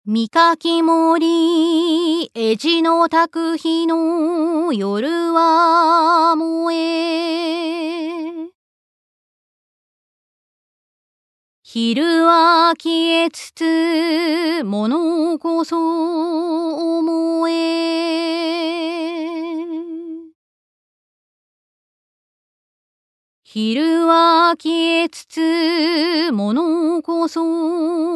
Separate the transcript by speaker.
Speaker 1: 三垣森江地の焚く日の夜は燃え、昼は消えつつ物こそ思え、昼は消えつつ物こそ